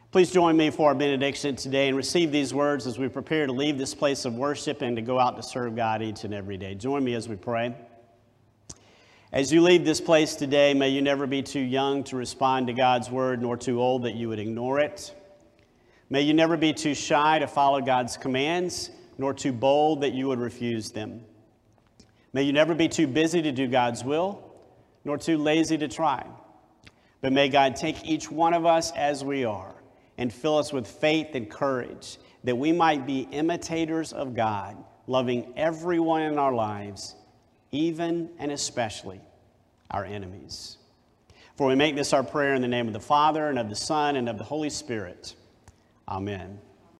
Please join me for our benediction today and receive these words as we prepare to leave this place of worship and to go out to serve God each and every day. Join me as we pray. As you leave this place today, may you never be too young to respond to God's word, nor too old that you would ignore it. May you never be too shy to follow God's commands, nor too bold that you would refuse them. May you never be too busy to do God's will, nor too lazy to try. But may God take each one of us as we are and fill us with faith and courage, that we might be imitators of God, loving everyone in our lives, even and especially our enemies. For we make this our prayer in the name of the Father, and of the Son, and of the Holy Spirit. Amen.